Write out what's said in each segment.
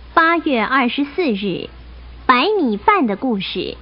8月24日，白米饭的故事。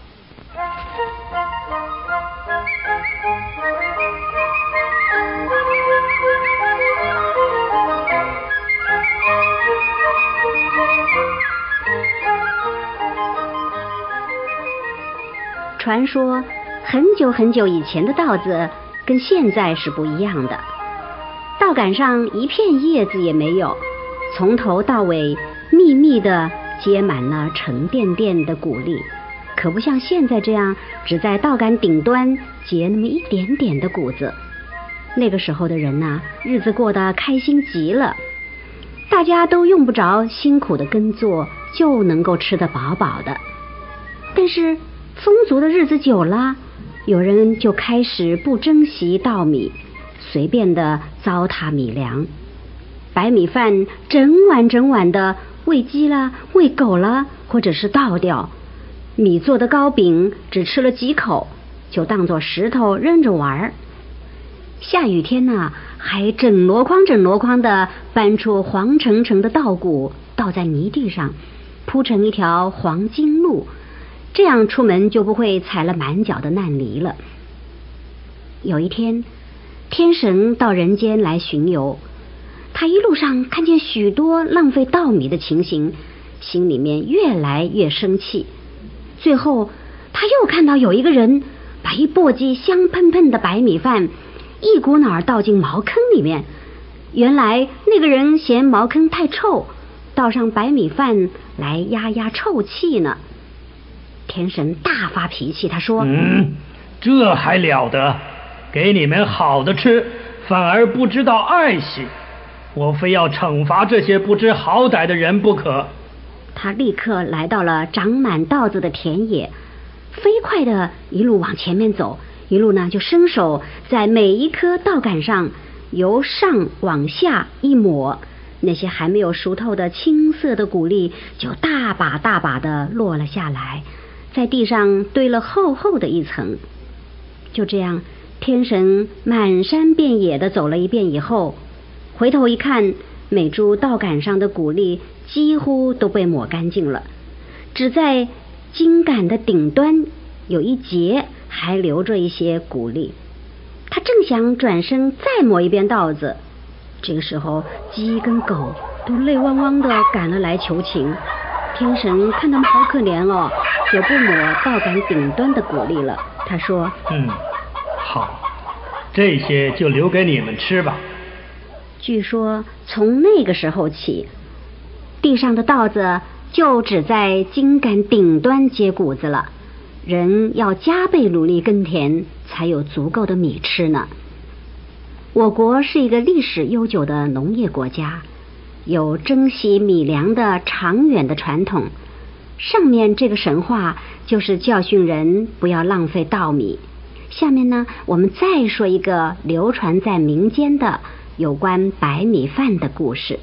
传说很久很久以前的稻子跟现在是不一样的，稻杆上一片叶子也没有，从头到尾密密的结满了沉甸甸的谷粒，可不像现在这样只在稻杆顶端结那么一点点的谷子。那个时候的人啊，日子过得开心极了，大家都用不着辛苦的耕作，就能够吃得饱饱的。但是丰足的日子久了，有人就开始不珍惜稻米，随便的糟蹋米粮，白米饭整碗整碗的喂鸡了，喂狗了，或者是倒掉。米做的糕饼只吃了几口，就当作石头扔着玩。下雨天呢，还整箩筐的搬出黄澄澄的稻谷，倒在泥地上，铺成一条黄金路，这样出门就不会踩了满脚的烂泥了。有一天，天神到人间来巡游，他一路上看见许多浪费稻米的情形，心里面越来越生气。最后他又看到有一个人把一簸箕香喷喷的白米饭一股脑儿倒进茅坑里面。原来那个人嫌茅坑太臭，倒上白米饭来压压臭气呢。天神大发脾气，他说： 这还了得，给你们好的吃，反而不知道爱惜，我非要惩罚这些不知好歹的人不可。 他立刻来到了长满稻子的田野，飞快的一路往前面走，一路呢就伸手在每一颗稻杆上由上往下一抹，那些还没有熟透的青色的谷粒就大把大把的落了下来，在地上堆了厚厚的一层。就这样，天神满山遍野的走了一遍以后，回头一看，每株稻杆上的谷粒几乎都被抹干净了，只在茎杆的顶端有一节还留着一些谷粒。他正想转身再抹一遍稻子，这个时候鸡跟狗都泪汪汪的赶了来求情。天神看他们好可怜哦，就不抹稻杆顶端的谷粒了。他说： 好，这些就留给你们吃吧。 据说从那个时候起，地上的稻子就只在茎杆顶端结谷子了，人要加倍努力耕田，才有足够的米吃呢。我国是一个历史悠久的农业国家，有珍惜米粮的长远的传统。上面这个神话就是教训人不要浪费稻米。下面呢，我们再说一个流传在民间的有关白米饭的故事。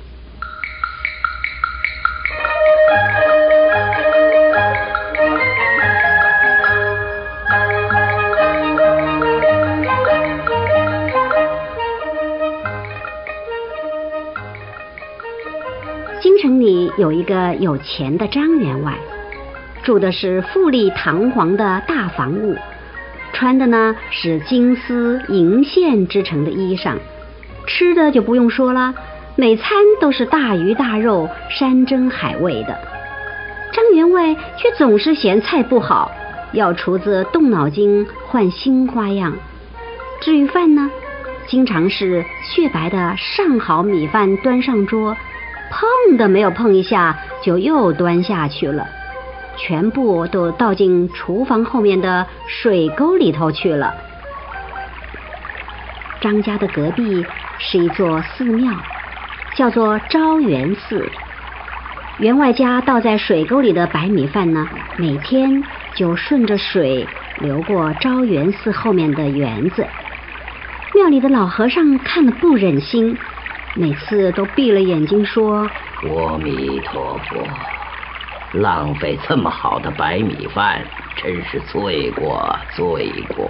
京城里有一个有钱的张员外，住的是富丽堂皇的大房屋，穿的呢是金丝银线织成的衣裳，吃的就不用说了，每餐都是大鱼大肉，山珍海味的。张员外却总是嫌菜不好，要厨子动脑筋换新花样。至于饭呢，经常是雪白的上好米饭端上桌，碰都没有碰一下就又端下去了，全部都倒进厨房后面的水沟里头去了。张家的隔壁是一座寺庙，叫做昭元寺。员外家倒在水沟里的白米饭呢，每天就顺着水流过昭元寺后面的园子。庙里的老和尚看了不忍心，每次都闭了眼睛说： 阿弥陀佛，浪费这么好的白米饭，真是罪过罪过。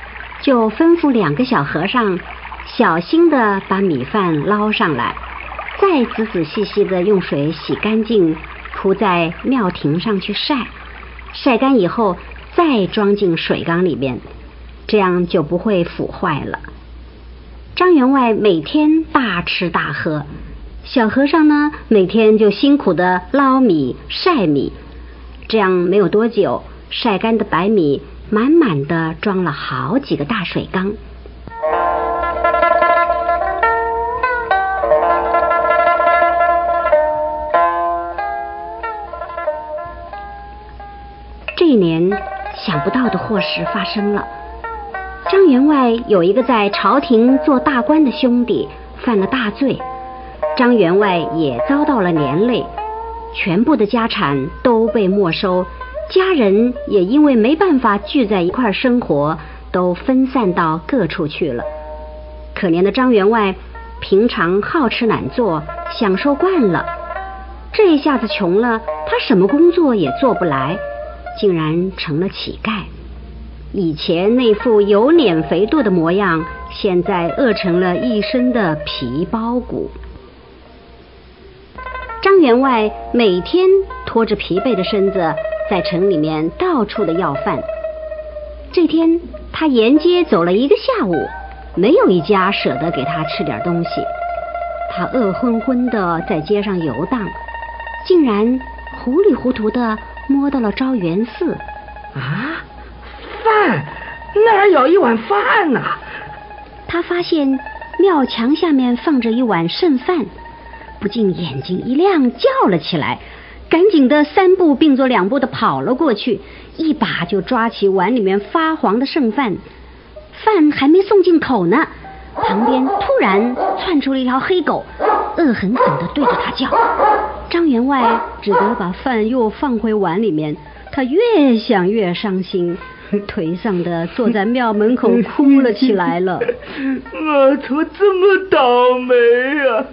就吩咐2个小和尚小心地把米饭捞上来， 再仔仔细细地用水洗干净，铺在庙亭上去晒，晒干以后再装进水缸里面，这样就不会腐坏了。张员外每天大吃大喝，小和尚呢每天就辛苦地捞米晒米，这样没有多久，晒干的白米满满的装了好几个大水缸。这一年想不到的祸事发生了，张员外有一个在朝廷做大官的兄弟犯了大罪，张员外也遭到了连累，全部的家产都被没收，家人也因为没办法聚在一块生活，都分散到各处去了。可怜的张员外平常好吃懒做，享受惯了，这一下子穷了，他什么工作也做不来，竟然成了乞丐。以前那副有脸肥肚的模样，现在饿成了一身的皮包骨。张员外每天拖着疲惫的身子在城里面到处的要饭。这天他沿街走了一个下午，没有一家舍得给他吃点东西。他饿昏昏的在街上游荡，竟然糊里糊涂的摸到了昭元寺。 啊，饭，那儿有一碗饭呐！ 他发现庙墙下面放着一碗剩饭，不禁眼睛一亮，叫了起来，赶紧的3步并作2步的跑了过去，一把就抓起碗里面发黄的剩饭。饭还没送进口呢，旁边突然窜出了一条黑狗，恶狠狠地对着他叫。张员外只得把饭又放回碗里面，他越想越伤心，颓丧地坐在庙门口哭了起来了。 我怎么这么倒霉啊！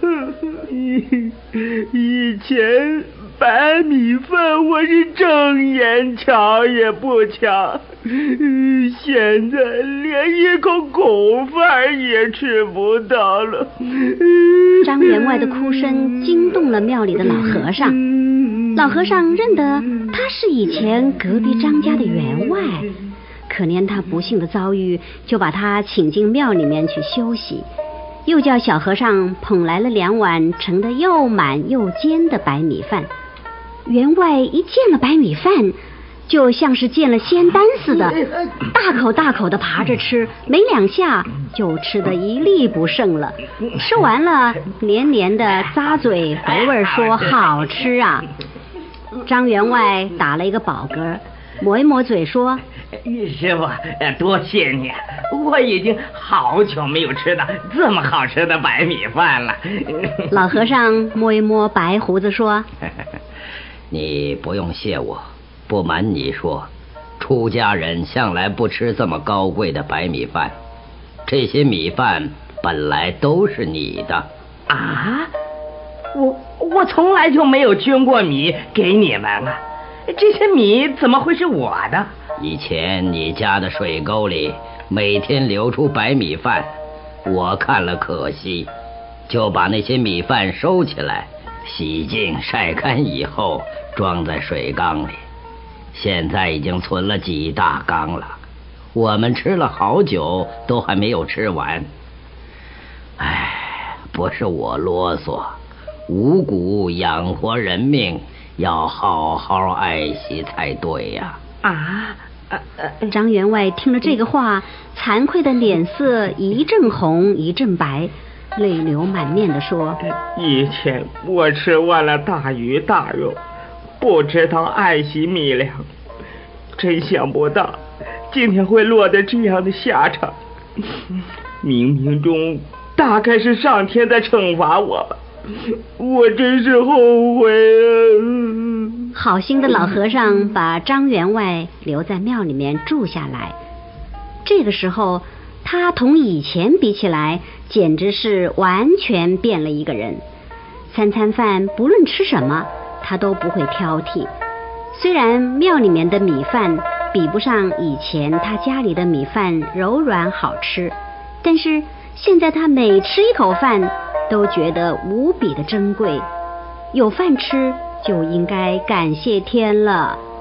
以前白米饭我是正眼瞧也不瞧，现在连一口狗饭也吃不到了。 张员外的哭声惊动了庙里的老和尚，老和尚认得他是以前隔壁张家的员外，可怜他不幸的遭遇，就把他请进庙里面去休息，又叫小和尚捧来了2碗盛得又满又尖的白米饭。员外一见了白米饭，就像是见了仙丹似的，大口大口的扒着吃，没2下就吃得一粒不剩了。吃完了连连的咂嘴回味说好吃啊。张员外打了一个饱嗝，抹一抹嘴说， 师傅多谢你，我已经好久没有吃到这么好吃的白米饭了。 老和尚摸一摸白胡子说， 你不用谢我，不瞒你说，出家人向来不吃这么高贵的白米饭，这些米饭本来都是你的。 啊，我从来就没有捐过米给你们啊，这些米怎么会是我的？ 以前你家的水沟里每天流出白米饭，我看了可惜，就把那些米饭收起来，洗净晒干以后装在水缸里，现在已经存了几大缸了，我们吃了好久都还没有吃完。唉，不是我啰嗦，五谷养活人命，要好好爱惜才对呀。 张员外听了这个话，惭愧的脸色一阵红一阵白，泪流满面地说， 以前我吃惯了大鱼大肉，不知道爱惜米粮，真想不到今天会落得这样的下场。冥冥中大概是上天在惩罚我吧，我真是后悔啊。 好心的老和尚把张员外留在庙里面住下来。这个时候他同以前比起来，简直是完全变了一个人。3餐饭不论吃什么，他都不会挑剔。虽然庙里面的米饭比不上以前他家里的米饭柔软好吃，但是现在他每吃一口饭都觉得无比的珍贵，有饭吃就应该感谢天了。